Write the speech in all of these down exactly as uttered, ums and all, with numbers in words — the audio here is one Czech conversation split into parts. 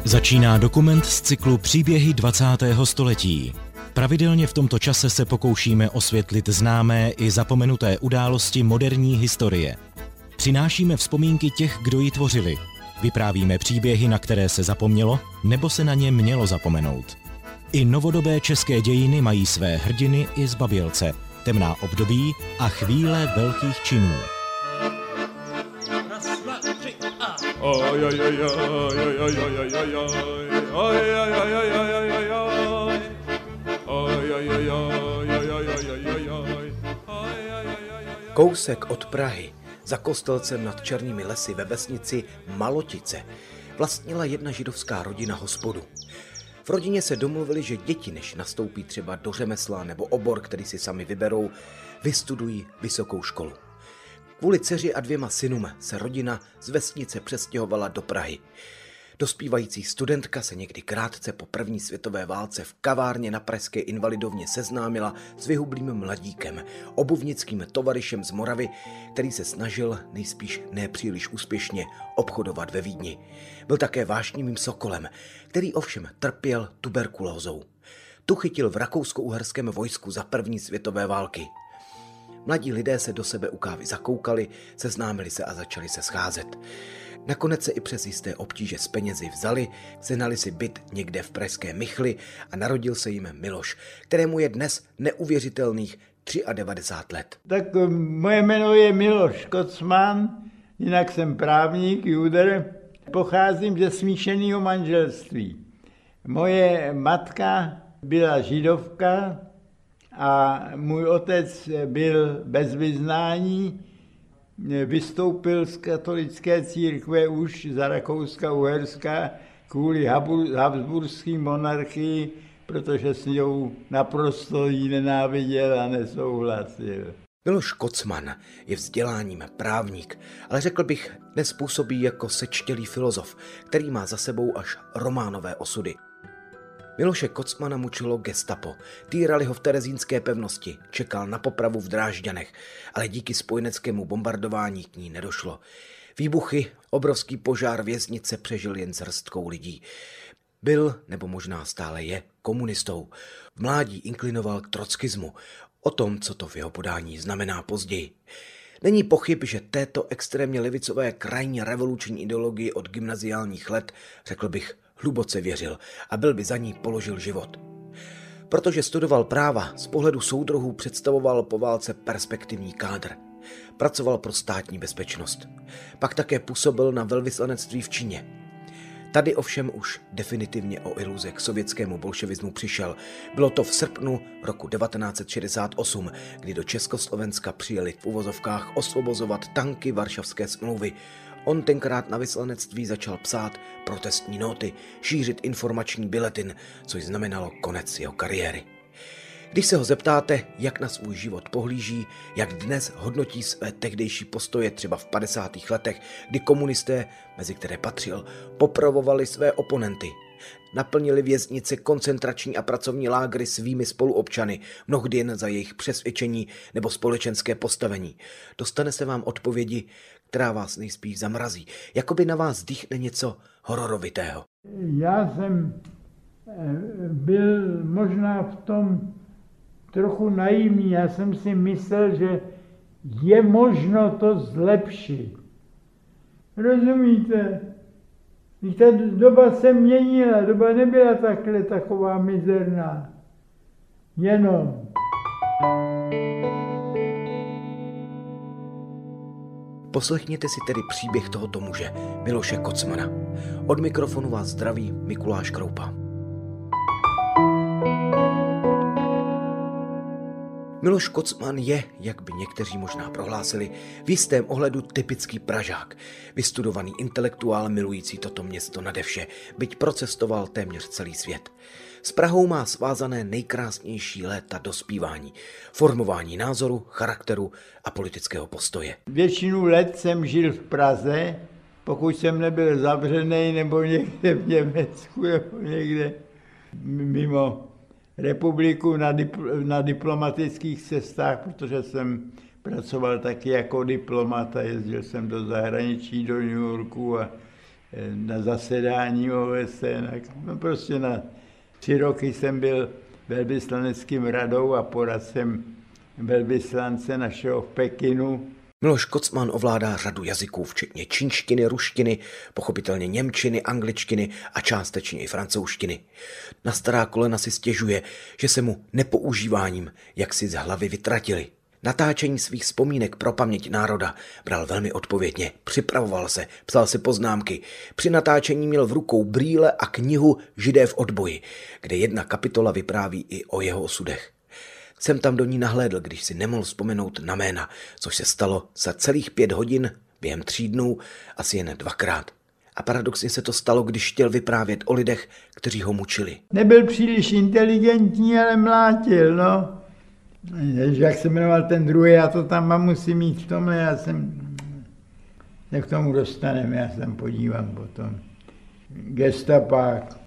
Začíná dokument z cyklu Příběhy dvacátého století. Pravidelně v tomto čase se pokoušíme osvětlit známé i zapomenuté události moderní historie. Přinášíme vzpomínky těch, kdo ji tvořili. Vyprávíme příběhy, na které se zapomnělo, nebo se na ně mělo zapomenout. I novodobé české dějiny mají své hrdiny i zbabělce, temná období a chvíle velkých činů. Kousek od Prahy, za Kostelcem nad Černými lesy ve vesnici Malotice, vlastnila jedna židovská rodina hospodu. V rodině se domluvili, že děti, než nastoupí třeba do řemesla nebo obor, který si sami vyberou, vystudují vysokou školu. Kvůli dceři a dvěma synům se rodina z vesnice přestěhovala do Prahy. Dospívající studentka se někdy krátce po první světové válce v kavárně na pražské Invalidovně seznámila s vyhublým mladíkem, obuvnickým tovaryšem z Moravy, který se snažil, nejspíš nepříliš úspěšně, obchodovat ve Vídni. Byl také vášnivým sokolem, který ovšem trpěl tuberkulózou. Tu chytil v rakousko-uherském vojsku za první světové války. Mladí lidé se do sebe u kávy zakoukali, seznámili se a začali se scházet. Nakonec se i přes jisté obtíže s penězi vzali, sehnali si byt někde v pražské Michli a narodil se jim Miloš, kterému je dnes neuvěřitelných devadesát tři let. Tak moje jméno je Miloš Kocman, jinak jsem právník, juder. Pocházím ze smíšeného manželství. Moje matka byla židovka a můj otec byl bez vyznání. Vystoupil z katolické církve už za Rakouska-Uherska kvůli habsburské monarchii, protože s ní naprosto jí nenáviděl a nesouhlasil. Miloš Kocman je vzděláním právník, ale řekl bych, dnes působí jako sečtělý filozof, který má za sebou až románové osudy. Miloše Kocmana mučilo gestapo, týrali ho v terezínské pevnosti, čekal na popravu v Drážďanech, ale díky spojeneckému bombardování k ní nedošlo. Výbuchy, obrovský požár věznice přežil jen s hrstkou lidí. Byl, nebo možná stále je, komunistou. V mládí inklinoval k trockismu, o tom, co to v jeho podání znamená později. Není pochyb, že této extrémně levicové krajně revoluční ideologii od gymnaziálních let, řekl bych, hluboce věřil a byl by za ní položil život. Protože studoval práva, z pohledu soudruhů představoval po válce perspektivní kádr. Pracoval pro státní bezpečnost. Pak také působil na velvyslanectví v Číně. Tady ovšem už definitivně o iluze k sovětskému bolševismu přišel. Bylo to v srpnu roku devatenáct set šedesát osm, kdy do Československa přijeli v uvozovkách osvobozovat tanky Varšavské smlouvy. On tenkrát na vyslanectví začal psát protestní nóty, šířit informační biletin, což znamenalo konec jeho kariéry. Když se ho zeptáte, jak na svůj život pohlíží, jak dnes hodnotí své tehdejší postoje třeba v padesátých letech, kdy komunisté, mezi které patřil, popravovali své oponenty. Naplnili věznice, koncentrační a pracovní lágry svými spoluobčany, mnohdy jen za jejich přesvědčení nebo společenské postavení. Dostane se vám odpovědi, která vás nejspíš zamrazí, jako by na vás dýchne něco hororovitého. Já jsem byl možná v tom trochu naivní. Já jsem si myslel, že je možno to zlepšit. Rozumíte? Když ta doba se měnila, doba nebyla takhle taková mizerná. Jenom. Poslechněte si tedy příběh tohoto muže, Miloše Kocmana. Od mikrofonu vás zdraví Mikuláš Kroupa. Miloš Kocman je, jak by někteří možná prohlásili, v jistém ohledu typický Pražák. Vystudovaný intelektuál milující toto město nade vše, byť procestoval téměř celý svět. S Prahou má svázané nejkrásnější léta dospívání, formování názoru, charakteru a politického postoje. Většinu let jsem žil v Praze, pokud jsem nebyl zavřený nebo někde v Německu nebo někde mimo republiku na, dipl- na diplomatických cestách, protože jsem pracoval taky jako diplomat a jezdil jsem do zahraničí, do New Yorku a na zasedání O S N. No prostě na tři roky jsem byl velvyslaneckým radou a poradcem velvyslance našeho v Pekinu. Miloš Kocman ovládá řadu jazyků, včetně čínštiny, ruštiny, pochopitelně němčiny, angličtiny a částečně i francouzštiny. Na stará kolena si stěžuje, že se mu nepoužíváním jaksi z hlavy vytratili. Natáčení svých vzpomínek pro paměť národa bral velmi odpovědně, připravoval se, psal si poznámky. Při natáčení měl v rukou brýle a knihu Židé v odboji, kde jedna kapitola vypráví i o jeho osudech. Jsem tam do ní nahlédl, když si nemohl vzpomenout na jména, což se stalo za celých pět hodin, během tří dnů, asi jen dvakrát. A paradoxně se to stalo, když chtěl vyprávět o lidech, kteří ho mučili. Nebyl příliš inteligentní, ale mlátil, no. Jak se jmenoval ten druhý, já to tam mám, musím mít v tomhle, já jsem... Jak k tomu dostaneme, já se tam podívám potom. Gestapák.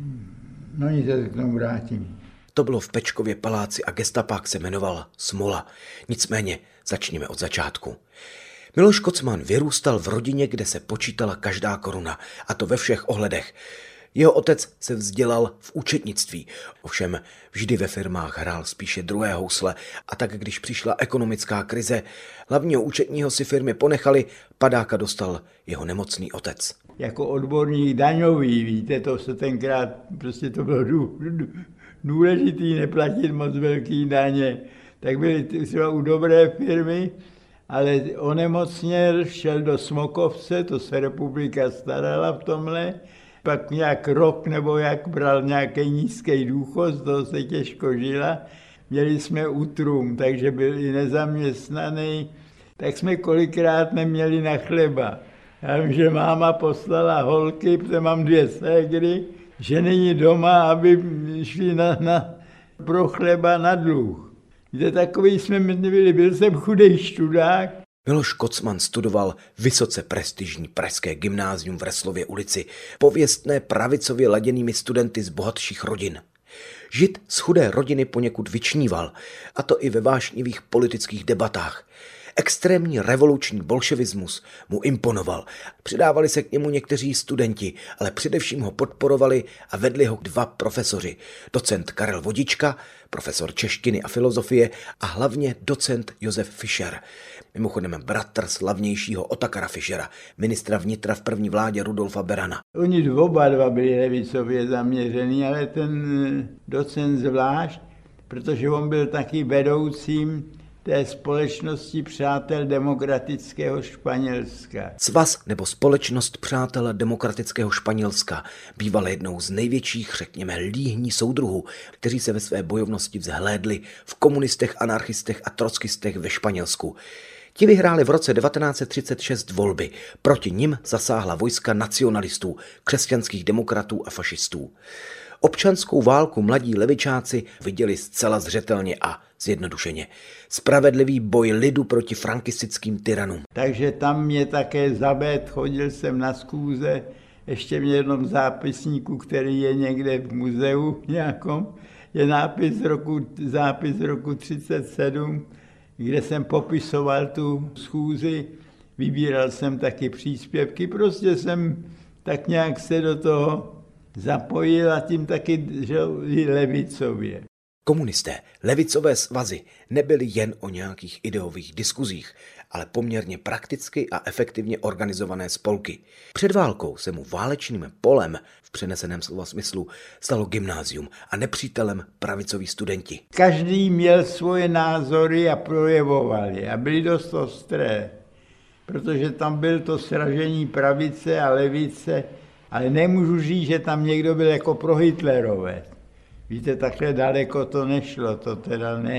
No nic, já se k tomu vrátím. To bylo v Pečkově paláci a gestapák se jmenoval Smola. Nicméně začněme od začátku. Miloš Kocman vyrůstal v rodině, kde se počítala každá koruna, a to ve všech ohledech. Jeho otec se vzdělal v účetnictví, ovšem vždy ve firmách hrál spíše druhé housle, a tak když přišla ekonomická krize, hlavního účetního si firmy ponechali, padáka dostal jeho nemocný otec. Jako odborník daňový, víte, to se tenkrát, prostě to bylo dů, dů, důležitý neplatit moc velký daně, tak byly třeba u dobré firmy, ale onemocněl, šel do Smokovce, to se republika starala v tomhle, pak nějak rok nebo jak bral nějaký nízký důchod, z toho se těžko žila. Měli jsme útrum, takže byl i nezaměstnaný, tak jsme kolikrát neměli na chleba. Já vím, že máma poslala holky, protože mám dvě ségry, že není doma, aby šli na, na, pro chleba na dluh. Víte, takový jsme byli, byl jsem chudej študák. Miloš Kocman studoval vysoce prestižní pražské gymnázium v Reslově ulici, pověstné pravicově laděnými studenty z bohatších rodin. Žid z chudé rodiny poněkud vyčníval, a to i ve vášnivých politických debatách. Extrémní revoluční bolševismus mu imponoval. Přidávali se k němu někteří studenti, ale především ho podporovali a vedli ho dva profesoři. Docent Karel Vodička, profesor češtiny a filozofie, a hlavně docent Josef Fischer. Mimochodem bratr slavnějšího Otakara Fischera, ministra vnitra v první vládě Rudolfa Berana. Oni oba dva byli levicově zaměřený, ale ten docent zvlášť, protože on byl taky vedoucím té společnosti přátel demokratického Španělska. Svaz nebo společnost přátel demokratického Španělska bývala jednou z největších, řekněme, líhní soudruhů, kteří se ve své bojovnosti vzhlédli v komunistech, anarchistech a trockistech ve Španělsku. Ti vyhráli v roce devatenáct set třicet šest volby. Proti nim zasáhla vojska nacionalistů, křesťanských demokratů a fašistů. Občanskou válku mladí levičáci viděli zcela zřetelně a zjednodušeně. Spravedlivý boj lidu proti frankistickým tyranům. Takže tam mě také zabet, chodil jsem na schůze, ještě v jednom zápisníku, který je někde v muzeu nějakom, je nápis roku, zápis roku třicet sedm, kde jsem popisoval tu schůzi, vybíral jsem taky příspěvky, prostě jsem tak nějak se do toho zapojil a tím taky žil levicově. Komunisté, levicové svazy nebyly jen o nějakých ideových diskuzích, ale poměrně prakticky a efektivně organizované spolky. Před válkou se mu válečným polem v přeneseném slova smyslu stalo gymnázium a nepřítelem pravicoví studenti. Každý měl svoje názory a projevoval je a byly dost ostré, protože tam byl to sražení pravice a levice, ale nemůžu říct, že tam někdo byl jako pro Hitlerové. Víte, takhle daleko to nešlo, to teda ne,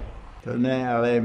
to ne, ale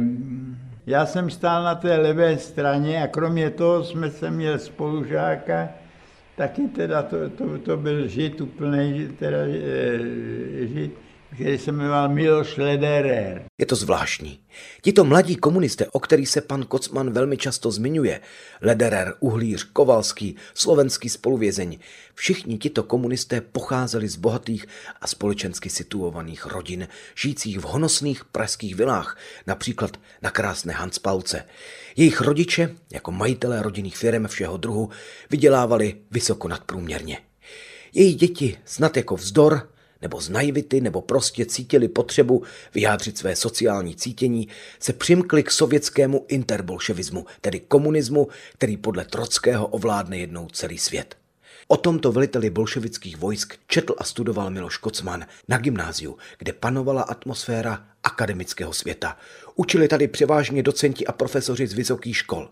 já jsem stál na té levé straně a kromě toho jsme se měl spolužáka, taky teda to, to, to byl žid, úplný teda, žid, který se jmenoval Miloš Lederer. Je to zvláštní. Tito mladí komunisté, o kterých se pan Kocman velmi často zmiňuje, Lederer, Uhlíř, Kovalský, slovenský spoluvězeň, všichni tito komunisté pocházeli z bohatých a společensky situovaných rodin, žijících v honosných pražských vilách, například na krásné Hanspalce. Jejich rodiče, jako majitelé rodinných firem všeho druhu, vydělávali vysoko nadprůměrně. Jejich děti, snad jako vzdor, nebo z naivity, nebo prostě cítili potřebu vyjádřit své sociální cítění, se přimkli k sovětskému interbolševismu, tedy komunismu, který podle Trockého ovládne jednou celý svět. O tomto veliteli bolševických vojsk četl a studoval Miloš Kocman na gymnáziu, kde panovala atmosféra akademického světa. Učili tady převážně docenti a profesoři z vysokých škol.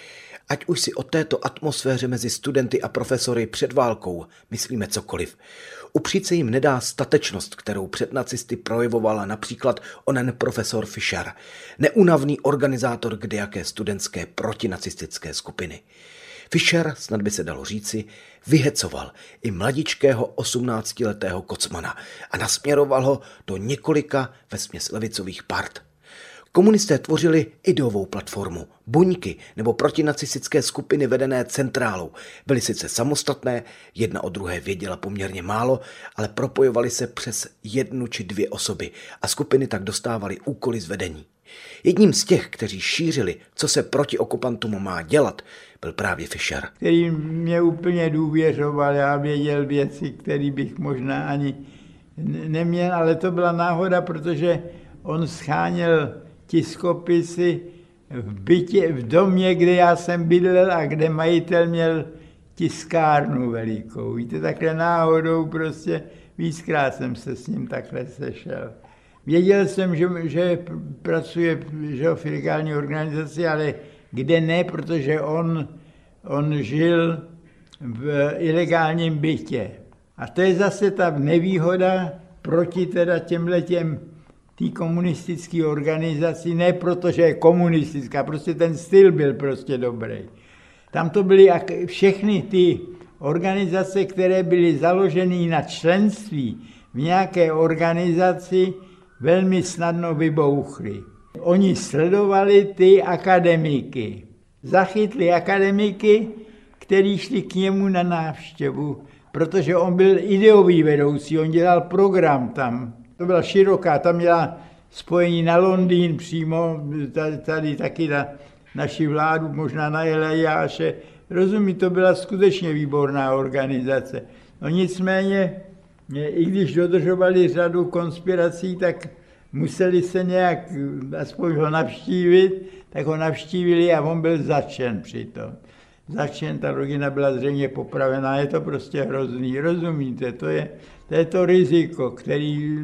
Ať už si o této atmosféře mezi studenty a profesory před válkou myslíme cokoliv, upřít se jim nedá statečnost, kterou před nacisty projevovala například onen profesor Fischer, neúnavný organizátor kdejaké studentské protinacistické skupiny. Fischer, snad by se dalo říci, vyhecoval i mladičkého osmnáctiletého Kocmana a nasměroval ho do několika vesměs levicových part. Komunisté tvořili ideovou platformu, buňky nebo protinacistické skupiny vedené centrálou. Byly sice samostatné, jedna o druhé věděla poměrně málo, ale propojovali se přes jednu či dvě osoby a skupiny tak dostávaly úkoly z vedení. Jedním z těch, kteří šířili, co se proti okupantům má dělat, byl právě Fischer. Který mě úplně důvěřoval, já věděl věci, které bych možná ani neměl, ale to byla náhoda, protože on scháněl tiskopisy v bytě, v domě, kde já jsem bydlel a kde majitel měl tiskárnu velikou. Víte, takhle náhodou prostě víckrát jsem se s ním takhle sešel. Věděl jsem, že, že pracuje že v ilegální organizaci, ale kde ne, protože on, on žil v ilegálním bytě. A to je zase ta nevýhoda proti teda těmhletěm té komunistické organizaci, ne protože je komunistická, prostě ten styl byl prostě dobrý. Tam to byly všechny ty organizace, které byly založeny na členství v nějaké organizaci, velmi snadno vybouchly. Oni sledovali ty akademiky. Zachytli akademiky, kteří šli k němu na návštěvu, protože on byl ideový vedoucí, on dělal program tam. To byla široká, tam měla spojení na Londýn přímo, tady, tady taky na naši vládu, možná na Eliáše. Rozumí, to byla skutečně výborná organizace. No nicméně, i když dodržovali řadu konspirací, tak museli se nějak aspoň ho navštívit, tak ho navštívili a on byl zatčen přitom. Zatčen, ta rodina byla zřejmě popravená, je to prostě hrozný, rozumíte, to je to, je to riziko, který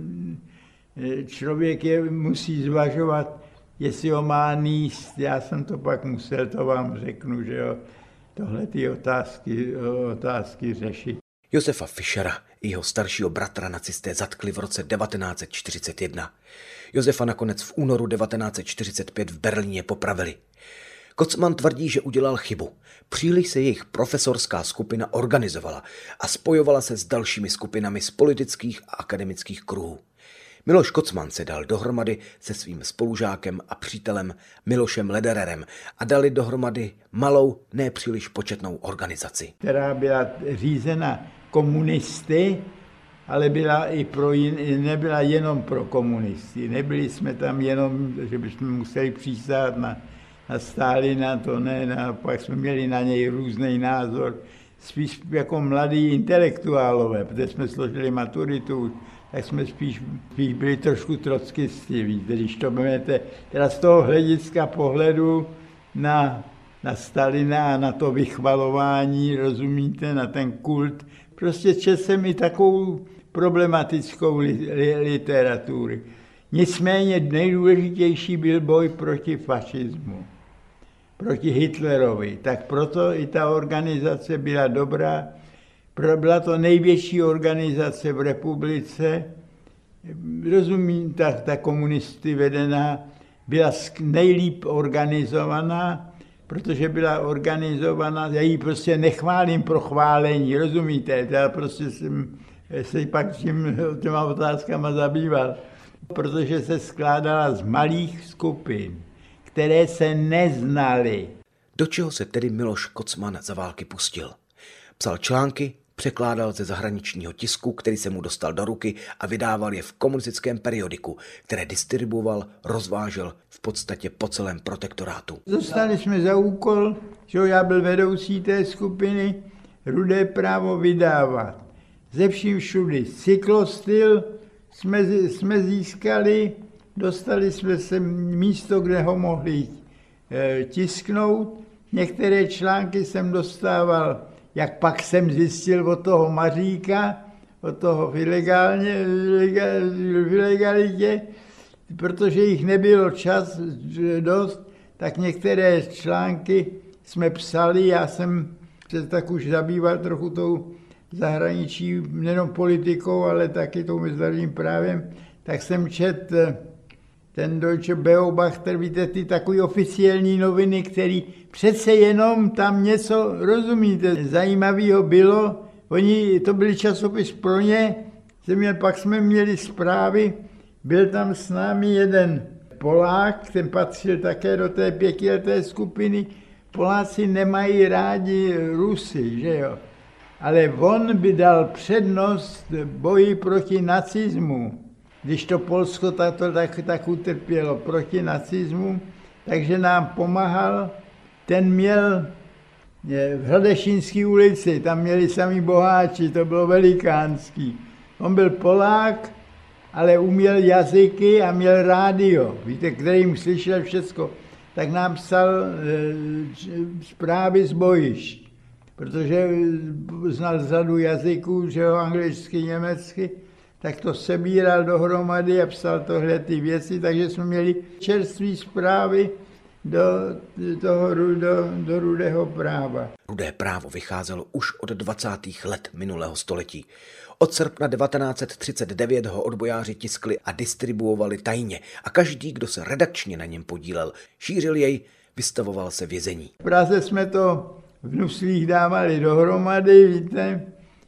člověk je, musí zvažovat, jestli ho má níst. Já jsem to pak musel, to vám řeknu, že jo, tohle ty otázky, otázky řešit. Josefa Fischera i jeho staršího bratra nacisté zatkli v roce devatenáct set čtyřicet jedna. Josefa nakonec v únoru devatenáct set čtyřicet pět v Berlíně popravili. Kocman tvrdí, že udělal chybu. Příliš se jejich profesorská skupina organizovala a spojovala se s dalšími skupinami z politických a akademických kruhů. Miloš Kocman se dal dohromady se svým spolužákem a přítelem Milošem Ledererem a dali dohromady malou, nepříliš početnou organizaci. Která byla řízena komunisty, ale byla i pro jin, nebyla jenom pro komunisty. Nebyli jsme tam jenom, že bychom museli přísát na, na Stalina, to ne, na, pak jsme měli na něj různý názor. Spíš jako mladí intelektuálové, protože jsme složili maturitu, tak jsme spíš, spíš byli trošku trockisti, víte, když to budete, teda z toho hlediska pohledu na, na Stalina a na to vychvalování, rozumíte, na ten kult, prostě četl jsem i takovou problematickou li, li, literaturu. Nicméně nejdůležitější byl boj proti fašismu, proti Hitlerovi, tak proto i ta organizace byla dobrá. Byla to největší organizace v republice, rozumím, ta, ta komunisty vedená byla nejlíp organizovaná, protože byla organizovaná, já ji prostě nechválím pro chválení, rozumíte, já prostě jsem se pak tím, těma otázkama zabýval, protože se skládala z malých skupin, které se neznaly. Do čeho se tedy Miloš Kocman za války pustil? Psal články, překládal ze zahraničního tisku, který se mu dostal do ruky a vydával je v komunistickém periodiku, které distribuoval, rozvážel v podstatě po celém protektorátu. Dostali jsme za úkol, že já byl vedoucí té skupiny, Rudé právo vydávat. Ze vším všudy. Cyklostyl jsme, jsme získali, dostali jsme se místo, kde ho mohli e, tisknout. Některé články jsem dostával, jak pak jsem zjistil od toho Maříka, od toho v, ilegálně, v ilegalitě, protože jich nebylo čas dost, tak některé články jsme psali, já jsem se tak už zabýval trochu tou zahraničí, nejenom politikou, ale taky tou mezinárodním právem, tak jsem četl ten Deutsche Beobachter, víte, ty takový oficiální noviny, který přece jenom tam něco, rozumíte, zajímavého bylo. Oni, to byly časopis pro ně, měl, pak jsme měli zprávy, byl tam s námi jeden Polák, ten patřil také do té pětileté skupiny. Poláci nemají rádi Rusy, že jo? Ale on by dal přednost boji proti nacismu. Když to Polsko tak, tak, tak utrpělo proti nacismu, takže nám pomáhal. Ten měl v Hradešínské ulici, tam měli sami boháči, to bylo velikánský. On byl Polák, ale uměl jazyky a měl rádio, víte, kterým slyšel všecko. Tak nám psal e, zprávy z bojišť, protože znal řadu jazyků, že jo, anglicky, německy, tak to sebíral dohromady a psal tohle ty věci, takže jsme měli čerstvé zprávy do, toho, do, do Rudého práva. Rudé právo vycházelo už od dvacátých let minulého století. Od srpna devatenáct set třicet devět ho odbojáři tiskli a distribuovali tajně a každý, kdo se redakčně na něm podílel, šířil jej, vystavoval se vězení. V Praze jsme to v Nuslích dávali dohromady, víte,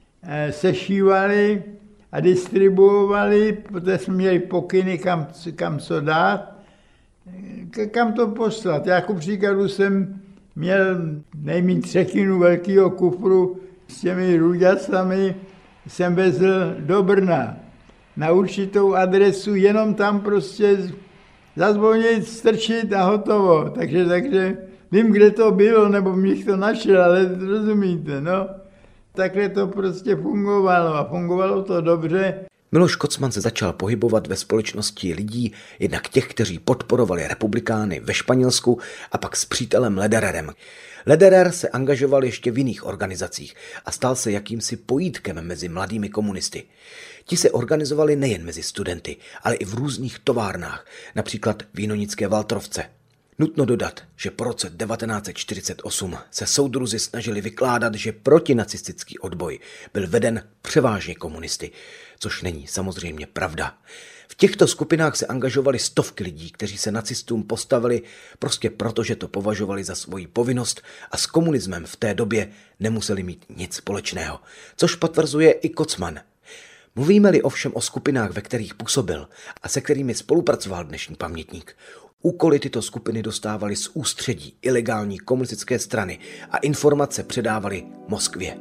sešívali a distribuovali, protože jsme měli pokyny, kam, kam co dát, kam to poslat. Já ku příkladu jsem měl nejméně třetinu velkého kufru s těmi ruďasami, jsem vezl do Brna na určitou adresu, jenom tam prostě zazvonit, strčit a hotovo. Takže, takže vím, kde to bylo, nebo mě to našel, ale rozumíte, no. Takhle to prostě fungovalo a fungovalo to dobře. Miloš Kocman se začal pohybovat ve společnosti lidí, jednak těch, kteří podporovali republikány ve Španělsku a pak s přítelem Ledererem. Lederer se angažoval ještě v jiných organizacích a stal se jakýmsi pojítkem mezi mladými komunisty. Ti se organizovali nejen mezi studenty, ale i v různých továrnách, například v Jinonické Valtrovce. Nutno dodat, že po roce devatenáct set čtyřicet osm se soudruzi snažili vykládat, že protinacistický odboj byl veden převážně komunisty, což není samozřejmě pravda. V těchto skupinách se angažovali stovky lidí, kteří se nacistům postavili prostě proto, že to považovali za svoji povinnost a s komunismem v té době nemuseli mít nic společného, což potvrzuje i Kocman. Mluvíme-li ovšem o skupinách, ve kterých působil a se kterými spolupracoval dnešní pamětník, úkoly tyto skupiny dostávaly z ústředí ilegální komunistické strany a informace předávaly Moskvě.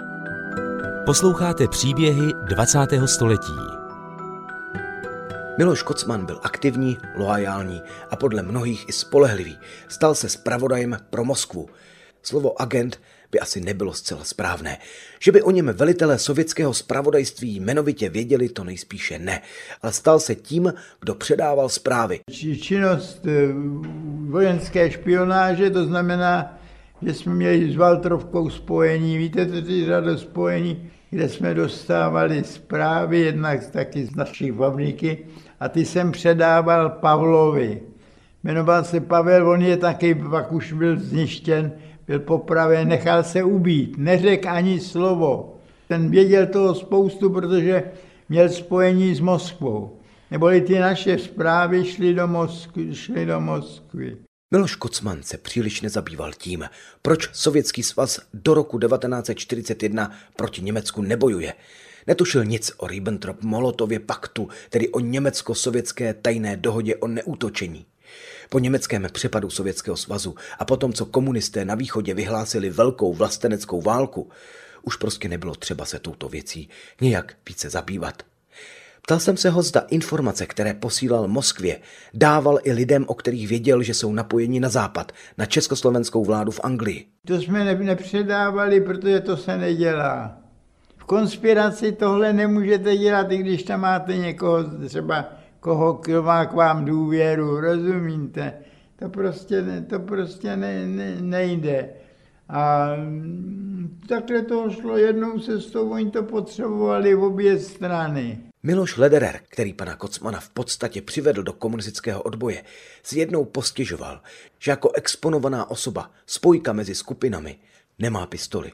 Posloucháte příběhy dvacátého století. Miloš Kocman byl aktivní, loajální a podle mnohých i spolehlivý. Stal se zpravodajem pro Moskvu. Slovo agent by asi nebylo zcela správné. Že by o něm velitelé sovětského zpravodajství jmenovitě věděli, to nejspíše ne. Ale stal se tím, kdo předával zprávy. Činnost vojenské špionáže, to znamená, že jsme měli s Valtrovkou spojení, víte, to je řada spojení, kde jsme dostávali zprávy, jednak taky z naší fabriky, a ty jsem předával Pavlovi. Jmenoval se Pavel, on je taky, pak už byl zništěn, byl popraven, nechal se ubít, neřekl ani slovo. Ten věděl toho spoustu, protože měl spojení s Moskvou. Neboli ty naše zprávy šly do Moskvy. Šly do Moskvy. Miloš Kocman se příliš nezabýval tím, proč Sovětský svaz do roku devatenáct set čtyřicet jedna proti Německu nebojuje. Netušil nic o Ribbentrop-Molotově paktu, tedy o německo-sovětské tajné dohodě o neútočení. Po německém přepadu Sovětského svazu a potom, co komunisté na východě vyhlásili velkou vlasteneckou válku, už prostě nebylo třeba se touto věcí nějak více zabývat. Ptal jsem se ho, zda informace, které posílal Moskvě, dával i lidem, o kterých věděl, že jsou napojeni na západ, na československou vládu v Anglii. To jsme nepředávali, protože to se nedělá. V konspiraci tohle nemůžete dělat, i když tam máte někoho, třeba koho, kdo má k vám důvěru, rozumíte? To prostě, to prostě ne, ne, nejde. A takhle to šlo jednou cestou, oni to potřebovali v obě strany. Miloš Lederer, který pana Kocmana v podstatě přivedl do komunistického odboje, si jednou postěžoval, že jako exponovaná osoba, spojka mezi skupinami, nemá pistoli.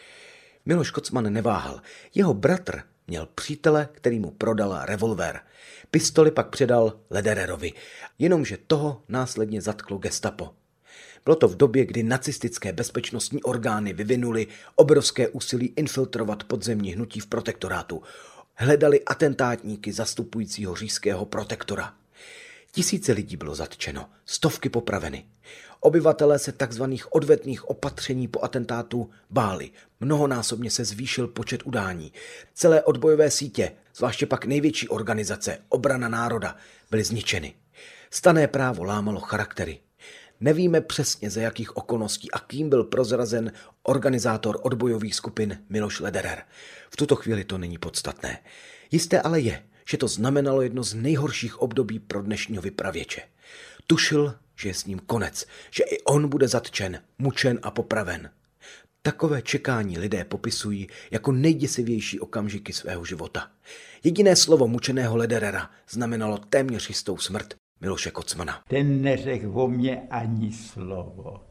Miloš Kocman neváhal. Jeho bratr měl přítele, který mu prodal revolver. Pistoli pak předal Ledererovi, jenomže toho následně zatklo gestapo. Bylo to v době, kdy nacistické bezpečnostní orgány vyvinuly obrovské úsilí infiltrovat podzemní hnutí v protektorátu. Hledali atentátníky zastupujícího říšského protektora. Tisíce lidí bylo zatčeno, stovky popraveny. Obyvatelé se takzvaných odvetných opatření po atentátu báli. Mnohonásobně se zvýšil počet udání. Celé odbojové sítě, zvláště pak největší organizace, Obrana národa, byly zničeny. Stanné právo lámalo charaktery. Nevíme přesně, za jakých okolností a kým byl prozrazen organizátor odbojových skupin Miloš Lederer. V tuto chvíli to není podstatné. Jisté ale je, že to znamenalo jedno z nejhorších období pro dnešního vypravěče. Tušil, že je s ním konec, že i on bude zatčen, mučen a popraven. Takové čekání lidé popisují jako nejděsivější okamžiky svého života. Jediné slovo mučeného Lederera znamenalo téměř jistou smrt Miloše Kocmana. Ten neřekl o mě ani slovo.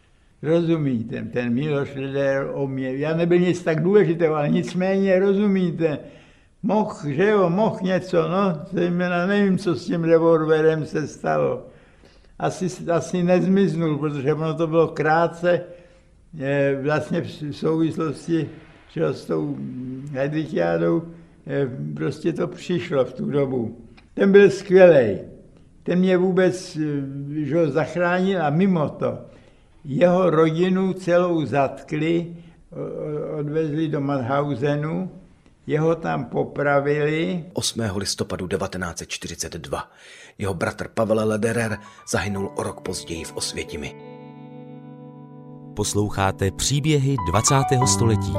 Rozumíte, ten Miloš Lederer o mě, já nebyl nic tak důležitého, ale nicméně rozumíte, mohl, že jo, mohl něco, no, zejména nevím, co s tím revolverem se stalo. Asi, asi nezmiznul, protože ono to bylo krátce, je, vlastně v souvislosti čo, s tou Hedvigiádou, prostě to přišlo v tu dobu. Ten byl skvělej. Ten mě vůbec že ho zachránil a mimo to jeho rodinu celou zatkli, odvezli do Mauthausenu, jeho tam popravili. osmého listopadu devatenáct set čtyřicet dva. Jeho bratr Pavel Lederer zahynul o rok později v Osvětimi. Posloucháte příběhy dvacátého století.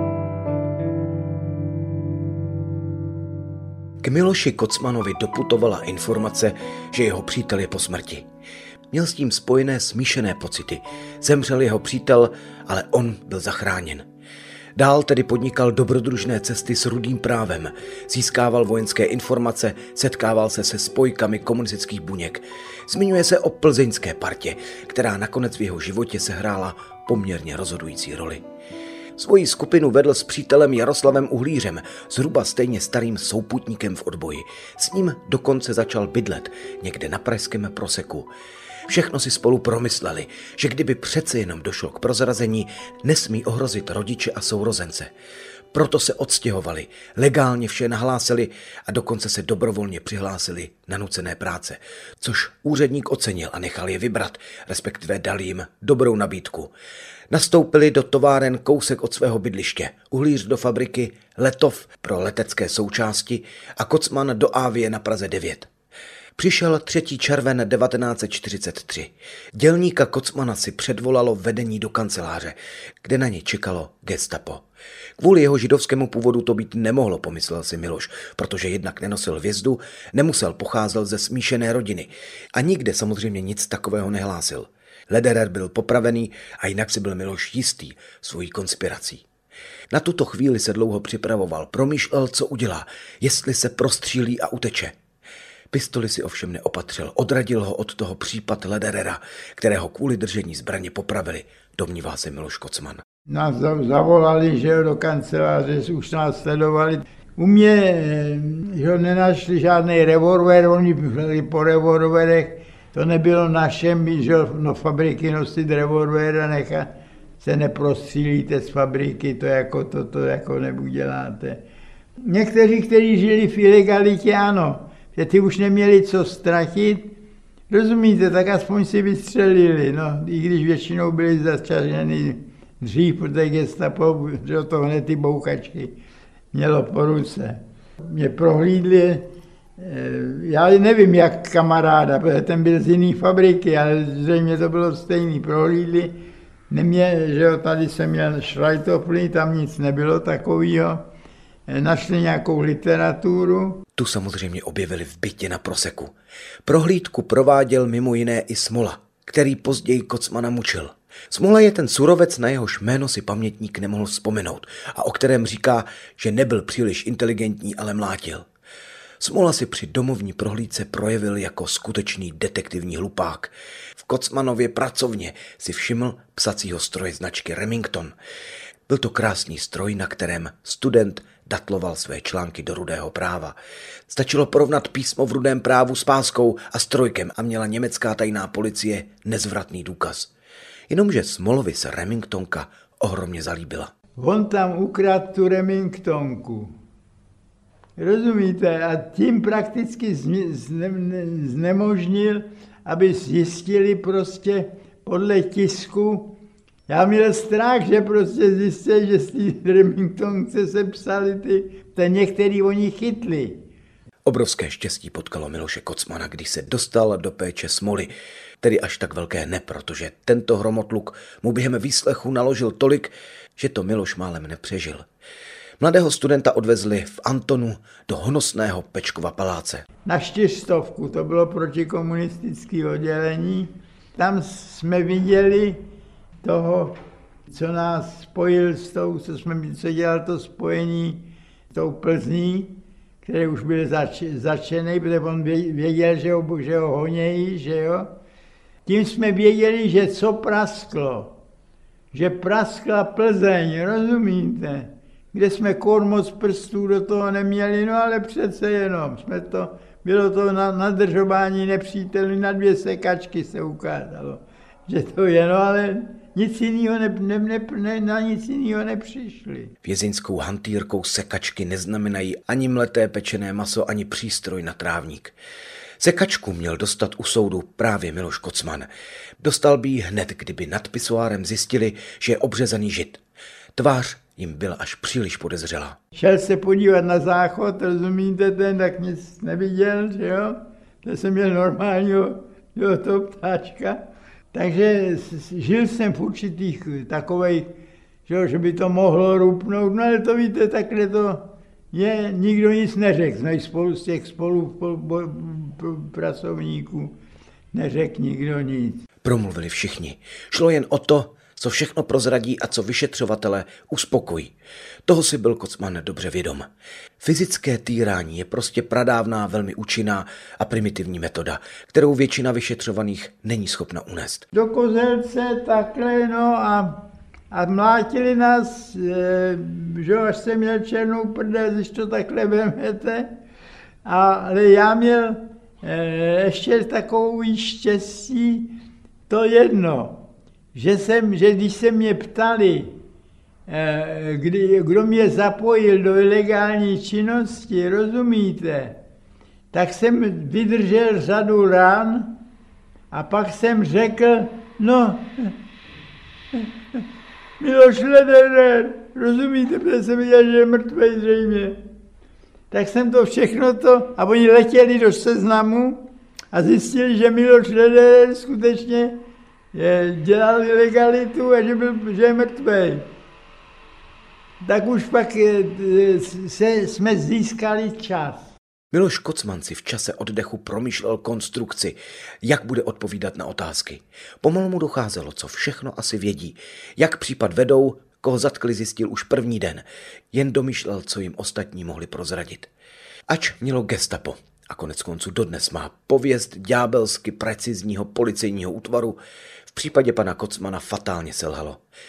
K Miloši Kocmanovi doputovala informace, že jeho přítel je po smrti. Měl s tím spojené smíšené pocity. Zemřel jeho přítel, ale on byl zachráněn. Dál tedy podnikal dobrodružné cesty s rudým právem, získával vojenské informace, setkával se se spojkami komunistických buněk. Zmiňuje se o plzeňské partě, která nakonec v jeho životě sehrála poměrně rozhodující roli. Svoji skupinu vedl s přítelem Jaroslavem Uhlířem, zhruba stejně starým souputníkem v odboji. S ním dokonce začal bydlet někde na pražském Proseku. Všechno si spolu promysleli, že kdyby přece jenom došlo k prozrazení, nesmí ohrozit rodiče a sourozence. Proto se odstěhovali, legálně vše nahlásili a dokonce se dobrovolně přihlásili na nucené práce, což úředník ocenil a nechal je vybrat, respektive dal jim dobrou nabídku. Nastoupili do továren kousek od svého bydliště, Uhlíř do fabriky, Letov pro letecké součásti a Kocman do Avie na Praze devět. Přišel třetího června devatenáct set čtyřicet tři. Dělníka Kocmana si předvolalo vedení do kanceláře, kde na něj čekalo gestapo. Kvůli jeho židovskému původu to být nemohlo, pomyslel si Miloš, protože jednak nenosil hvězdu, nemusel, pocházel ze smíšené rodiny a nikde samozřejmě nic takového nehlásil. Lederer byl popravený a jinak si byl Miloš jistý svojí konspirací. Na tuto chvíli se dlouho připravoval, promýšlel, co udělá, jestli se prostřílí a uteče. Pistoli si ovšem neopatřil, odradil ho od toho případ Lederera, kterého kvůli držení zbraně popravili, domnívá se Miloš Kocman. Nás zavolali, že do kanceláře, už nás sledovali. U mě že nenašli žádný revolver, oni byli po revolverech, to nebylo našem, že no fabriky nosit revolver a nechat se neprostřílíte z fabriky, to jako to, to jako neuděláte. Někteří, kteří žili v ilegalitě, ano, že ty už neměli co ztratit, rozumíte, tak aspoň si vystřelili, no, i když většinou byli začaženi dřív, protože gestapo, že to hned ty bouchačky mělo po ruce. Mě prohlídli, já nevím, jak kamaráda, protože ten byl z jiné fabriky, ale zřejmě to bylo stejný, prohlídli, nemě, že jo, tady jsem měl šrajtofly, tam nic nebylo takového, našli nějakou literaturu. Tu samozřejmě objevili v bytě na Proseku. Prohlídku prováděl mimo jiné i Smola, který později Kocmana mučil. Smola je ten surovec, na jehož jméno si pamětník nemohl vzpomenout a o kterém říká, že nebyl příliš inteligentní, ale mlátil. Smola si při domovní prohlídce projevil jako skutečný detektivní hlupák. V Kocmanově pracovně si všiml psacího stroje značky Remington. Byl to krásný stroj, na kterém student datloval své články do Rudého práva. Stačilo porovnat písmo v Rudém právu s páskou a strojkem a měla německá tajná policie nezvratný důkaz. Jenomže Smolovi se Remingtonka ohromně zalíbila. On tam ukradl tu Remingtonku. Rozumíte? A tím prakticky znemožnil, aby zjistili prostě podle tisku. Já měl strach, že prostě zjistili, že z té Remingtonce se psali ty, ty některý oni chytli. Obrovské štěstí potkalo Miloše Kocmana, když se dostal do péče Smoly. Tedy až tak velké ne, protože tento hromotluk mu během výslechu naložil tolik, že to Miloš málem nepřežil. Mladého studenta odvezli v Antonu do honosného Pečkova paláce. Na čtyřstovku, to bylo protikomunistické oddělení. Tam jsme viděli toho, co nás spojil s tou, co jsme co dělal to spojení s tou Plzní, který už byl zač, začený, protože on věděl, že ho, že ho honějí, že jo. Tím jsme věděli, že co prasklo, že praskla Plzeň, rozumíte? Kde jsme kor moc prstů do toho neměli, no ale přece jenom jsme to, bylo to na nadržování nepřítelů, na dvě sekačky se ukázalo, že to je, no ale nic jiného ne, ne, ne, ne, na nic jiného nepřišli. Vězeňskou hantýrkou sekačky neznamenají ani mleté pečené maso, ani přístroj na trávník. Sekačku měl dostat u soudu právě Miloš Kocman. Dostal by ji hned, kdyby nad pisoárem zjistili, že je obřezaný žid. Tvář jim byla až příliš podezřelá. Šel se podívat na záchod, rozumíte, ten tak nic neviděl, že jo? To jsem měl normálního, jo, toho ptáčka. Takže žil jsem v určitých takových, že, že by to mohlo rupnout, no ale to víte, takhle to je, nikdo nic neřekl, no i spolu z těch spolupracovníků neřekl nikdo nic. Promluvili všichni. Šlo jen o to, co všechno prozradí a co vyšetřovatele uspokojí. Toho si byl Kocman dobře vědom. Fyzické týrání je prostě pradávná, velmi účinná a primitivní metoda, kterou většina vyšetřovaných není schopna unést. Do kozelce takhle, no a, a mlátili nás, e, že až jsem měl černou prdel, když to takhle vemete, ale já měl e, ještě takovou štěstí, to jedno. Že, jsem, že když se mě ptali, kdy, kdo mě zapojil do ilegální činnosti, rozumíte, tak jsem vydržel řadu ran a pak jsem řekl, no, Miloš Lederer, rozumíte, protože jsem viděl, že je mrtvej zřejmě. Tak jsem to všechno to, a oni letěli do Seznamu a zjistili, že Miloš Lederer skutečně dělal ilegalitu a že, byl, že je mrtvej. Tak už pak se, jsme získali čas. Miloš Kocman si v čase oddechu promýšlel konstrukci, jak bude odpovídat na otázky. Pomalu mu docházelo, co všechno asi vědí, jak případ vedou, koho zatkli zjistil už první den, jen domýšlel, co jim ostatní mohli prozradit. Ač mělo gestapo a konec konců dodnes má pověst ďábelsky precizního policejního útvaru, v případě pana Kocmana fatálně selhalo.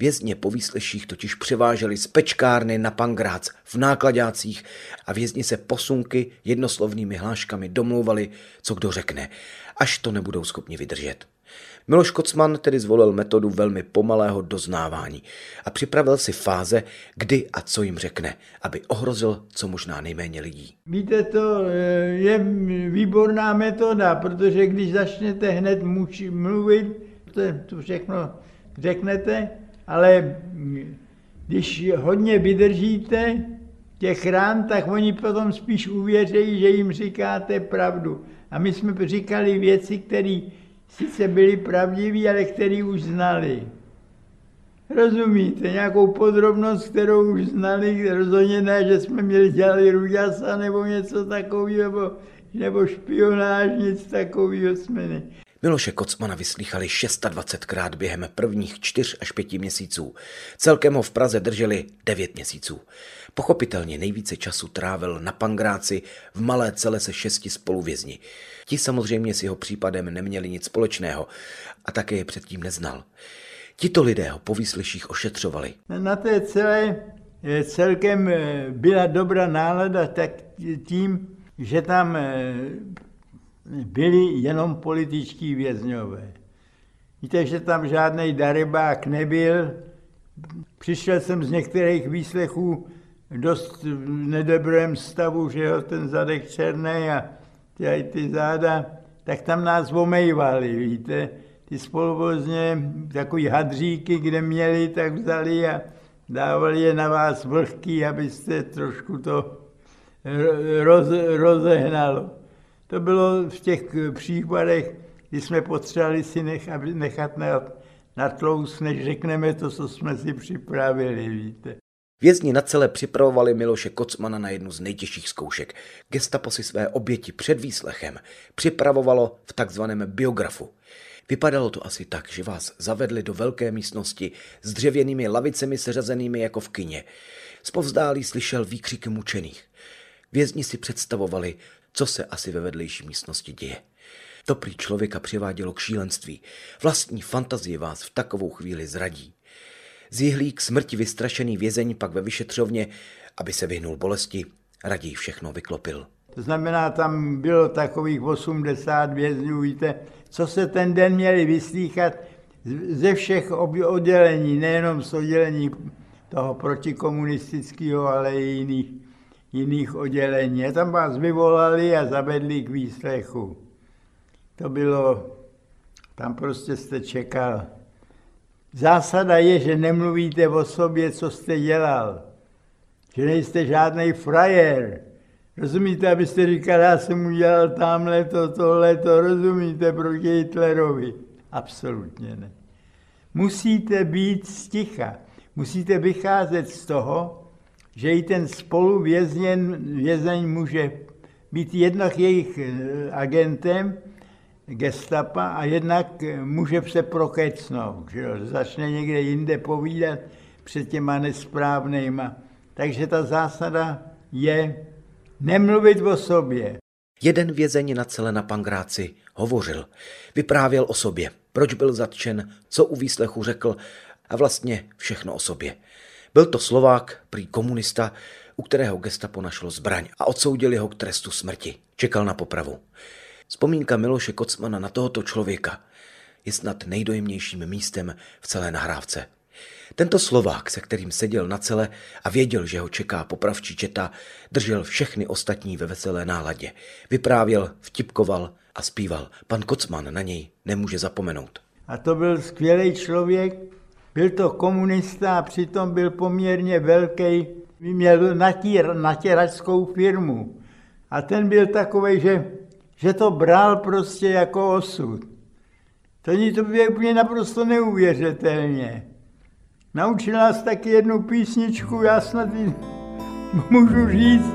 Vězně po výsleších totiž převáželi z pečkárny na Pankrác v nákladácích a vězni se posunky jednoslovnými hláškami domlouvali, co kdo řekne, až to nebudou schopni vydržet. Miloš Kocman tedy zvolil metodu velmi pomalého doznávání a připravil si fáze, kdy a co jim řekne, aby ohrozil co možná nejméně lidí. Víte, to je výborná metoda, protože když začnete hned muči, mluvit, to, to všechno řeknete, ale když hodně vydržíte těch rán, tak oni potom spíš uvěří, že jim říkáte pravdu. A my jsme říkali věci, které sice byly pravdivé, ale které už znali. Rozumíte, nějakou podrobnost, kterou už znali, rozhodně ne, že jsme měli dělali Ruďasa nebo něco takového, nebo, nebo špionáž, nic takového jsme ne. Miloše Kocmana vyslýchali dvacetšestkrát během prvních čtyř až pěti měsíců. Celkem ho v Praze drželi devět měsíců. Pochopitelně nejvíce času trávil na Pankráci v malé cele se šesti spoluvězni. Ti samozřejmě s jeho případem neměli nic společného a také je předtím neznal. Tito lidé ho po výsleších ošetřovali. Na té celé celkem byla dobrá nálada tak tím, že tam byli jenom političtí vězňové. Víte, že tam žádný darebák nebyl. Přišel jsem z některých výslechů dost v nedobrém stavu, že jo, ten zadek černý a ty, ty záda, tak tam nás omejvali, víte. Ty spoluvozně takový hadříky, kde měli, tak vzali a dávali je na vás vlhký, abyste trošku to roz, rozehnalo. To bylo v těch případech, kdy jsme potřebovali si nechat natloust, než řekneme to, co jsme si připravili, víte. Vězni na cele připravovali Miloše Kocmana na jednu z nejtěžších zkoušek. Gestapo si své oběti před výslechem připravovalo v takzvaném biografu. Vypadalo to asi tak, že vás zavedli do velké místnosti s dřevěnými lavicemi seřazenými jako v kině. Zpovzdálí slyšel výkřiky mučených. Vězni si představovali, co se asi ve vedlejší místnosti děje. To prý člověka přivádělo k šílenství. Vlastní fantazie vás v takovou chvíli zradí. Zihlík smrti vystrašený vězeň pak ve vyšetřovně, aby se vyhnul bolesti, raději všechno vyklopil. To znamená, tam bylo takových osmdesát vězňů, víte, co se ten den měli vyslýchat ze všech oddělení, nejenom z oddělení toho protikomunistického, ale i jiných, jiných oddělení. A tam vás vyvolali a zavedli k výslechu. To bylo, tam prostě jste čekal. Zásada je, že nemluvíte o sobě, co jste dělal. Že nejste žádnej frajer. Rozumíte, abyste říkal, já jsem udělal tamhle to, tohle to, rozumíte, proti Hitlerovi? Absolutně ne. Musíte být sticha. Musíte vycházet z toho, že i ten spoluvězněn vězeň může být jednak jejich agentem, gestapa, a jednak může se prokecnout, že jo? Začne někde jinde povídat před těma nesprávnejma. Takže ta zásada je nemluvit o sobě. Jeden vězeň na cele na Pankráci hovořil, vyprávěl o sobě, proč byl zatčen, co u výslechu řekl a vlastně všechno o sobě. Byl to Slovák, prý komunista, u kterého gestapo našlo zbraň a odsoudili ho k trestu smrti. Čekal na popravu. Vzpomínka Miloše Kocmana na tohoto člověka je snad nejdojemnějším místem v celé nahrávce. Tento Slovák, se kterým seděl na cele a věděl, že ho čeká popravčí četa, držel všechny ostatní ve veselé náladě. Vyprávěl, vtipkoval a zpíval. Pan Kocman na něj nemůže zapomenout. A to byl skvělý člověk, byl to komunista a přitom byl poměrně velký, měl natír, natěračskou firmu. A ten byl takovej, že, že to bral prostě jako osud. To je úplně naprosto neuvěřitelně. Naučil nás taky jednu písničku, já snad ji můžu říct.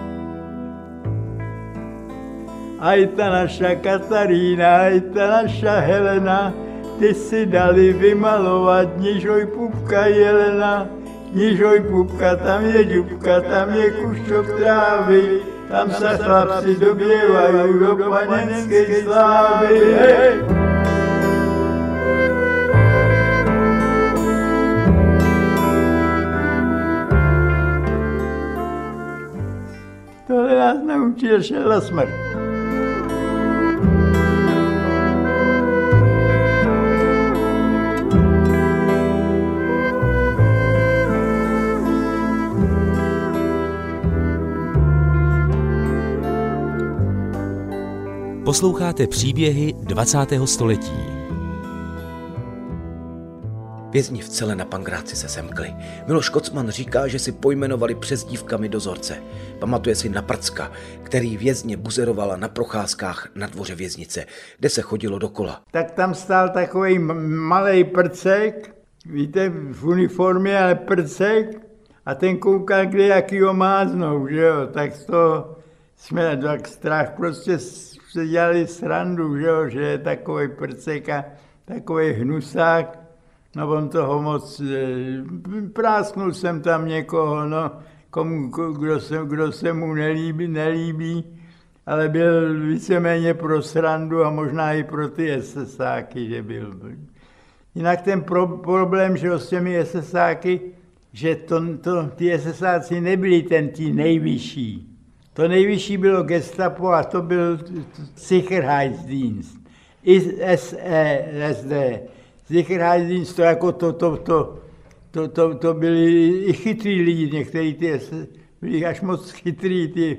Aj ta naša Katarína, aj ta naša Helena, ty si dali vymalovat, nižoj pupka Jelena, nižoj pupka, tam je ďubka, tam je kuščok trávy, tam se chlapci doběvají do panenské slávy. Hej! nás naučil, šel na smrt. Posloucháte příběhy dvacátého století. Vězni v cele na Pangráci se semkli. Miloš Kocman říká, že si pojmenovali přezdívkami dozorce. Pamatuje si na Prcka, který vězně buzerovala na procházkách na dvoře věznice, kde se chodilo dokola. Tak tam stál takový malej Prcek, víte, v uniformě, ale Prcek, a ten koukal, kde jaký ho máznou, že jo, tak to jsme tak strach, prostě se dělali srandu, že jo, že je takový Prcek a takový hnusák. No on toho moc, prásknul jsem tam někoho, no, komu, kdo, se, kdo se mu nelíbí, nelíbí, ale byl víceméně pro srandu a možná i pro ty esesáky, že byl. Jinak ten pro, problém, že s těmi esesáky, že to, to, ty esesáci nebyli ten tí nejvyšší. To nejvyšší bylo gestapo a to byl Sicherheitsdienst, i S E S D. Sicherheitsdienst, to jako to, to, to, to, to, to byli i chytrý lidi, někteří ty byli až moc chytrý ty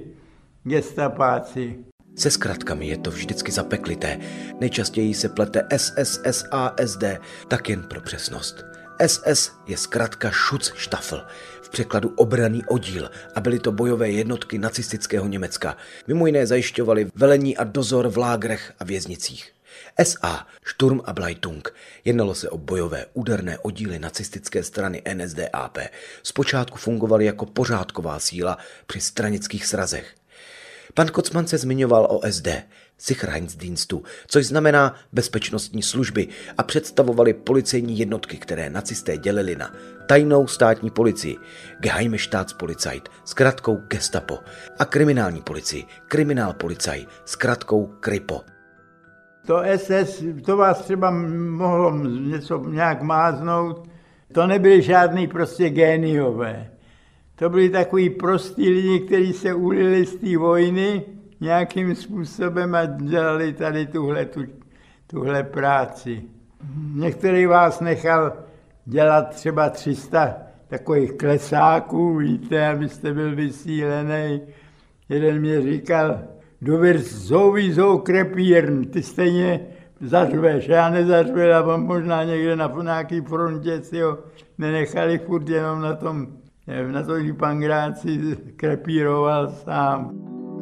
gestapáci. Se zkratkami je to vždycky zapeklité. Nejčastěji se plete S S, S A, S D, tak jen pro přesnost. S S je zkratka Schutzstaffel, v překladu obranný oddíl, a byly to bojové jednotky nacistického Německa. Mimo jiné zajišťovali velení a dozor v lágrech a věznicích. S A, Sturmableitung, jednalo se o bojové úderné oddíly nacistické strany N S D A P. Zpočátku fungovaly jako pořádková síla při stranických srazech. Pan Kocman se zmiňoval o S D, Sicherheitsdienstu, což znamená bezpečnostní služby, a představovali policejní jednotky, které nacisté dělili na tajnou státní policii, Geheime Staatspolizei, s kratkou Gestapo, a kriminální policii, Kriminalpolizei, s kratkou Kripo. To S S, to vás třeba mohlo něco nějak máznout, to nebyly žádný prostě géniové. To byli takový prostí lidi, kteří se ulili z té vojny nějakým způsobem a dělali tady tuhle, tu, tuhle práci. Některý vás nechal dělat třeba tři sta takových klesáků, víte, abyste byl vysílený. Jeden mě říkal, du wirst sowieso krepieren, ty stejně zařveš, já nezařvel, a on možná někde na nějaký frontě si ho nenechali furt jenom na tom, na tom Pangráci krepíroval sám.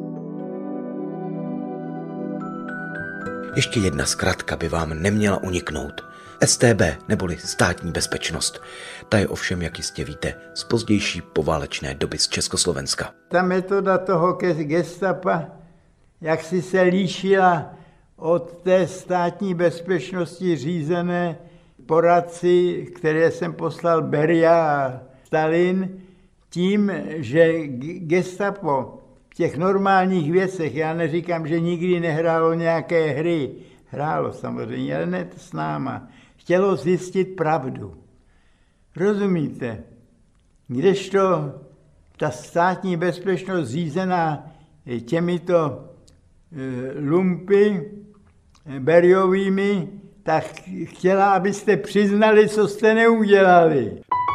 Ještě jedna zkratka by vám neměla uniknout. S T B, neboli státní bezpečnost. Ta je ovšem, jak jistě víte, z pozdější poválečné doby z Československa. Ta metoda toho gestapa, jak si se líšila od té státní bezpečnosti řízené poradci, které jsem poslal Beria a Stalin, tím, že gestapo v těch normálních věcech, já neříkám, že nikdy nehrálo nějaké hry, hrálo samozřejmě, ale ne s náma, chtělo zjistit pravdu. Rozumíte? Kdežto ta státní bezpečnost řízená těmito lumpy Beriovými, tak chtěla, abyste přiznali, co jste neudělali.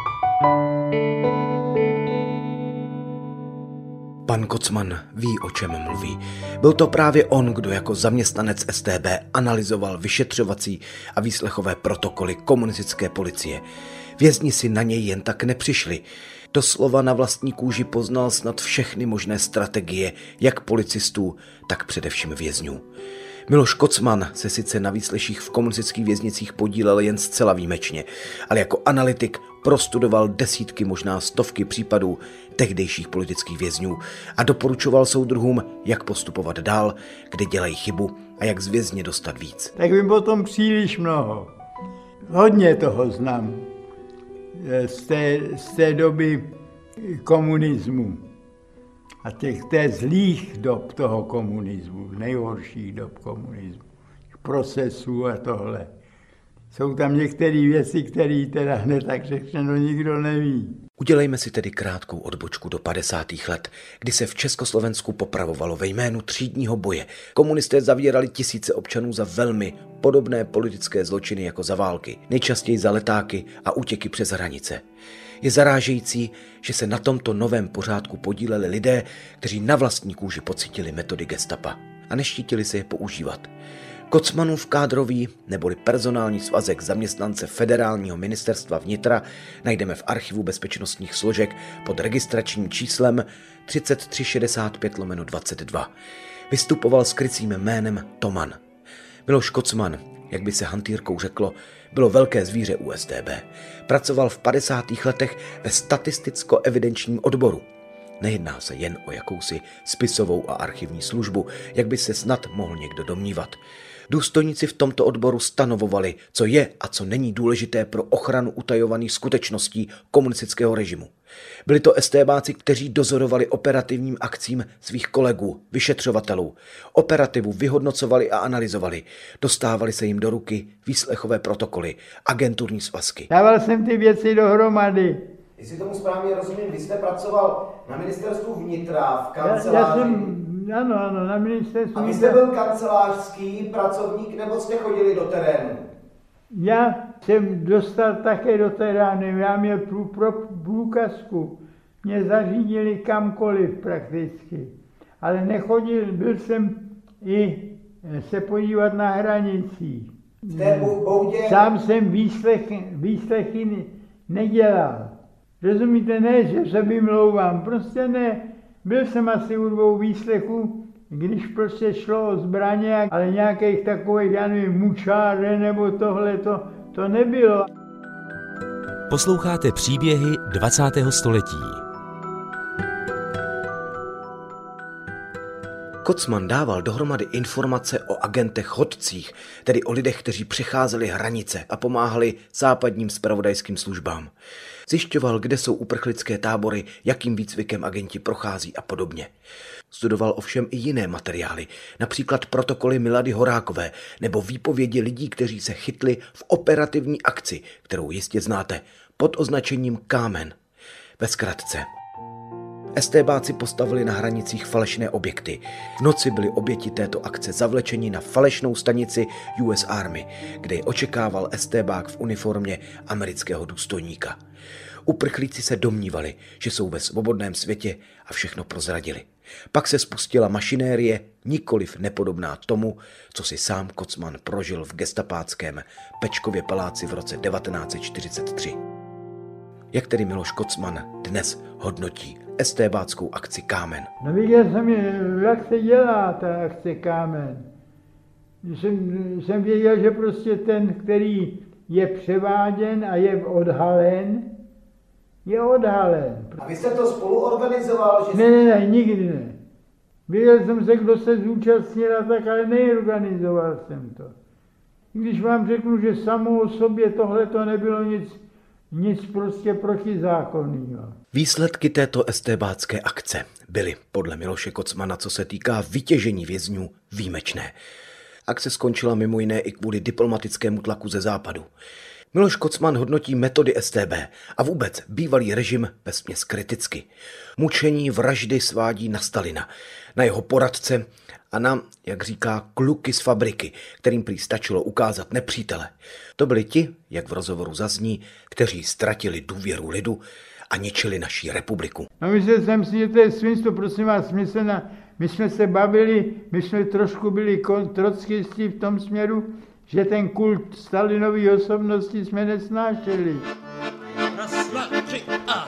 Pan Kocman ví, o čem mluví. Byl to právě on, kdo jako zaměstnanec S T B analyzoval vyšetřovací a výslechové protokoly komunistické policie. Vězni si na něj jen tak nepřišli. Doslova na vlastní kůži poznal snad všechny možné strategie, jak policistů, tak především vězňů. Miloš Kocman se sice na výsleších v komunistických věznicích podílel jen zcela výjimečně, ale jako analytik prostudoval desítky, možná stovky případů tehdejších politických vězňů a doporučoval soudruhům, jak postupovat dál, kde dělají chybu a jak z vězně dostat víc. Tak vím o tom příliš mnoho. Hodně toho znám z té, z té doby komunismu a těch té zlých dob toho komunismu, nejhorších dob komunismu, procesů a tohle. jsou tam některé věci, které teda hned tak všechno nikdo neví. Udělejme si tedy krátkou odbočku do padesátých let, kdy se v Československu popravovalo ve jménu třídního boje. Komunisté zavírali tisíce občanů za velmi podobné politické zločiny jako za války, nejčastěji za letáky a útěky přes hranice. Je zarážející, že se na tomto novém pořádku podíleli lidé, kteří na vlastní kůži pocítili metody gestapa a neštítili se je používat. Kocmanův kádrový neboli personální svazek zaměstnance Federálního ministerstva vnitra najdeme v archivu bezpečnostních složek pod registračním číslem třicet tři šedesát pět lomeno dvacet dva. Vystupoval s krycím jménem Toman. Miloš Kocman, jak by se hantýrkou řeklo, bylo velké zvíře u es té bé. Pracoval v padesátých letech ve statisticko-evidenčním odboru. Nejedná se jen o jakousi spisovou a archivní službu, jak by se snad mohl někdo domnívat. Důstojníci v tomto odboru stanovovali, co je a co není důležité pro ochranu utajovaných skutečností komunistického režimu. Byli to estébáci, kteří dozorovali operativním akcím svých kolegů, vyšetřovatelů. Operativu vyhodnocovali a analyzovali. Dostávali se jim do ruky výslechové protokoly, agenturní svazky. Dával jsem ty věci dohromady. Jestli tomu správně rozumím, vy jste pracoval na ministerstvu vnitra v kanceláři. Já, já jsem, ano, ano, na ministerstvu. A vy jste byl kancelářský pracovník, nebo jste chodili do terénu? Já jsem dostal také do terénu, já měl průkazku. Mě zařídili kamkoliv prakticky. Ale nechodil, byl jsem i se podívat na hranicích. V té boudě... Sám jsem výslechy, výslechy nedělal. Rozumíte, ne, že se vymlouvám, prostě ne. Byl jsem asi u dvou výslechů, když prostě šlo o zbraně, ale nějakých takových, já nevím, mučáře nebo tohle, to, to nebylo. Posloucháte příběhy dvacátého století. Kocman dával dohromady informace o agentech chodcích, tedy o lidech, kteří přecházeli hranice a pomáhali západním zpravodajským službám. Zjišťoval, kde jsou uprchlické tábory, jakým výcvikem agenti prochází a podobně. Studoval ovšem i jiné materiály, například protokoly Milady Horákové nebo výpovědi lidí, kteří se chytli v operativní akci, kterou jistě znáte, pod označením Kámen. Ve zkratce. Estébáci postavili na hranicích falešné objekty. V noci byli oběti této akce zavlečeni na falešnou stanici U S Army, kde je očekával estébák v uniformě amerického důstojníka. Uprchlíci se domnívali, že jsou ve svobodném světě a všechno prozradili. Pak se spustila mašinérie, nikoliv nepodobná tomu, co si sám Kocman prožil v gestapáckém Pečkově paláci v roce devatenáct set čtyřicet tři. Jak tedy Miloš Kocman dnes hodnotí estébáckou akci Kámen? No viděl jsem, jak se dělá ta akce Kámen. Jsem, jsem věděl, že prostě ten, který je převáděn a je odhalen, je odhalen. A vy jste to spolu organizoval? Že... Ne, ne, ne, nikdy ne. Věděl jsem se, kdo se zúčastnil a tak, ale neorganizoval jsem to. Když vám řeknu, že samo o sobě tohle to nebylo nic, nic prostě protizákonného. Výsledky této estébácké akce byly podle Miloše Kocmana, co se týká vytěžení vězňů, výjimečné. Akce skončila mimo jiné i kvůli diplomatickému tlaku ze západu. Miloš Kocman hodnotí metody es té bé a vůbec bývalý režim vesměs kriticky. Mučení, vraždy svádí na Stalina, na jeho poradce a na, jak říká, kluky z fabriky, kterým prý stačilo ukázat nepřítele. To byli ti, jak v rozhovoru zazní, kteří ztratili důvěru lidu a ničili naší republiku. No myslel jsem si, že to je svinstvo, prosím vás, my, se na, my jsme se bavili, my jsme trošku byli trotskistí v tom směru, že ten kult Stalinový osobnosti jsme nesnášeli. Raz, dva, tři a...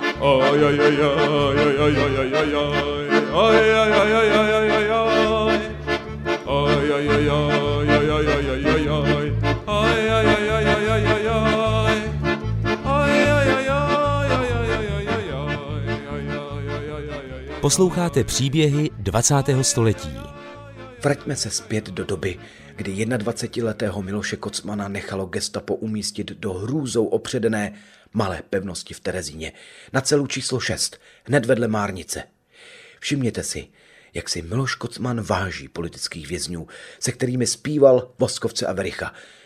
Posloucháte příběhy dvacátého století. Vraťme se zpět do doby, kdy dvacetiletého Miloše Kocmana nechalo gestapo umístit do hrůzou opředené malé pevnosti v Terezíně, na celu číslo šest, hned vedle Márnice. Všimněte si, jak si Miloš Kocman váží politických vězňů, se kterými zpíval Voskovce a Vericha.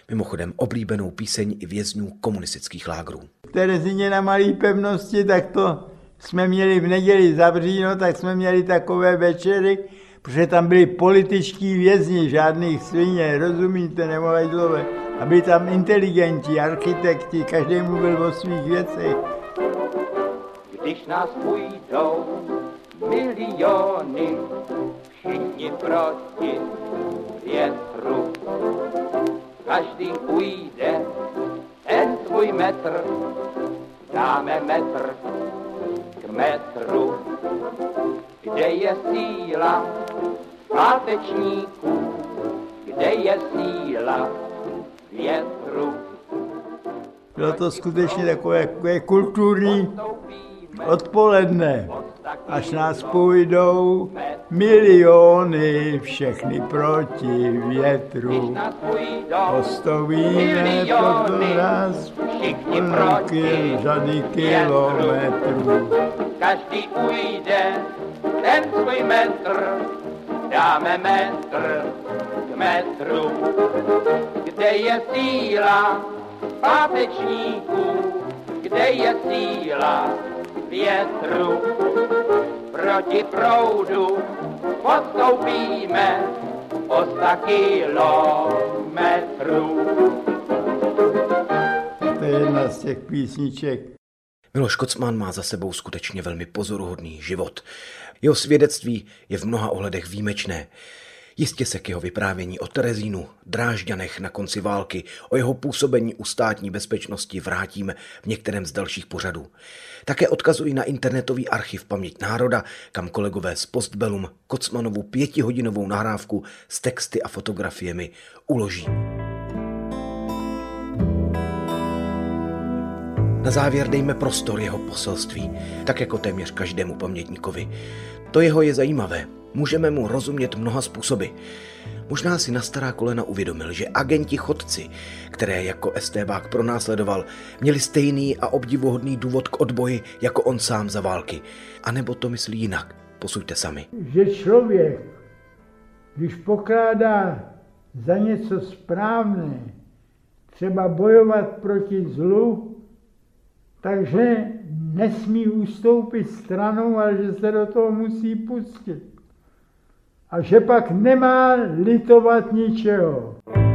Mimochodem oblíbenou píseň i vězňů komunistických lágrů. V Terezíně na Malé Pevnosti, tak to jsme měli v neděli zavříno, tak jsme měli takové večery, protože tam byli političtí vězni, žádných svině, rozumíte, nebo hajdlové. A byli tam inteligenti, architekti, každý mluvil o svých věcech. Když nás půjdou miliony, všichni proti větru. Každý půjde ten svůj metr, dáme metr k metru. Kde je síla pátečníků, kde je síla větru. Bylo to skutečně takové, takové kulturní odpoledne, až nás půjdou miliony, všechny proti větru. Postavíme proto nás plnky řady kilometrů. Každý ujde ten svůj metr, dáme metr k metru. Kde je síla pátečníků, kde je síla větru? Proti proudu podstoupíme o sta kilometrů. To je jedna z těch písniček. Miloš Kocman má za sebou skutečně velmi pozoruhodný život. Jeho svědectví je v mnoha ohledech výjimečné. Jistě se k jeho vyprávění o Terezínu, Drážďanech na konci války, o jeho působení u státní bezpečnosti vrátíme v některém z dalších pořadů. Také odkazuji na internetový archiv Paměť národa, kam kolegové z Postbellum Kocmanovu pětihodinovou nahrávku s texty a fotografiemi uloží. Na závěr dejme prostor jeho poselství, tak jako téměř každému pamětníkovi. To jeho je zajímavé. Můžeme mu rozumět mnoha způsoby. Možná si na stará kolena uvědomil, že agenti chodci, které jako estébák pronásledoval, měli stejný a obdivuhodný důvod k odboji jako on sám za války. A nebo to myslí jinak. Posuďte sami. Že člověk, když pokládá za něco správné, třeba bojovat proti zlu, takže nesmí ustoupit stranou, ale že se do toho musí pustit. A že pak nemá litovat ničeho.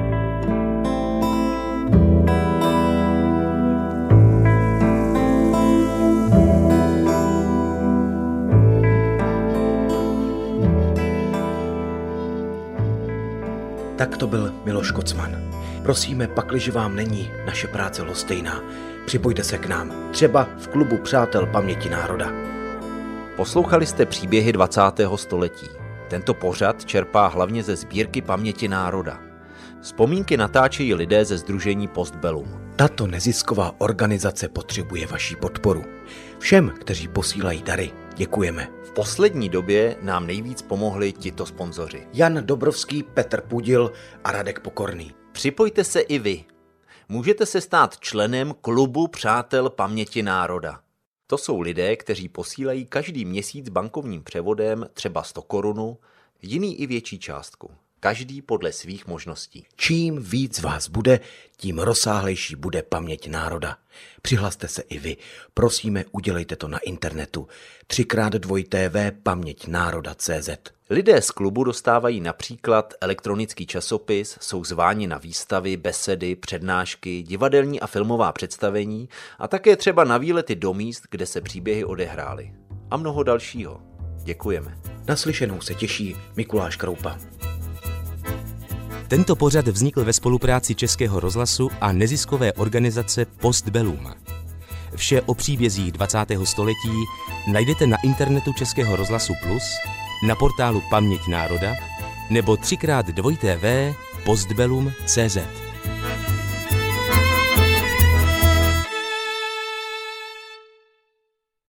Tak to byl Miloš Kocman. Prosíme, pakliže vám není naše práce lhostejná, připojte se k nám, třeba v klubu Přátel paměti národa. Poslouchali jste příběhy dvacátého století. Tento pořad čerpá hlavně ze sbírky Paměti národa. Vzpomínky natáčejí lidé ze sdružení Postbellum. Tato nezisková organizace potřebuje vaši podporu. Všem, kteří posílají dary, děkujeme. V poslední době nám nejvíc pomohli tito sponzoři. Jan Dobrovský, Petr Pudil a Radek Pokorný. Připojte se i vy. Můžete se stát členem klubu Přátel paměti národa. To jsou lidé, kteří posílají každý měsíc bankovním převodem třeba sto korun, jiný i větší částku. Každý podle svých možností. Čím víc vás bude, tím rozsáhlejší bude paměť národa. Přihlaste se i vy. Prosíme, udělejte to na internetu. třikrát dvojité v paměť národa tečka cé zet. Lidé z klubu dostávají například elektronický časopis, jsou zváni na výstavy, besedy, přednášky, divadelní a filmová představení a také třeba na výlety do míst, kde se příběhy odehrály. A mnoho dalšího. Děkujeme. Naslyšenou se těší Mikuláš Kroupa. Tento pořad vznikl ve spolupráci Českého rozhlasu a neziskové organizace Postbellum. Vše o příbězích dvacátého století najdete na internetu Českého rozhlasu Plus, na portálu Paměť národa nebo třikrát dvojité v postbellum tečka cé zet.